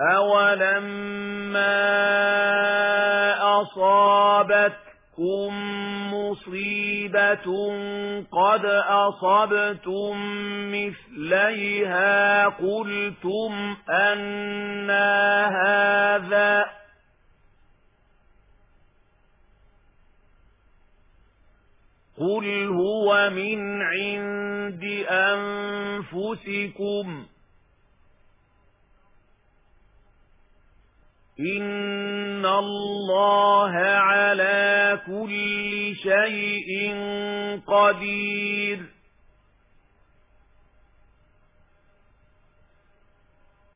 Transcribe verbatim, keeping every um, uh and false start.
أَوَلَمَّا أَصَابَتْكُم مُّصِيبَةٌ قَدْ أَصَبْتُم مِّثْلَيْهَا قُلْتُمْ أَنَّىٰ هَٰذَا ۖ قُلْ هُوَ مِنْ عِندِ أَنفُسِكُمْ ۗ إِنَّ اللَّهَ عَلَىٰ كُلِّ شَيْءٍ قَدِيرٌ.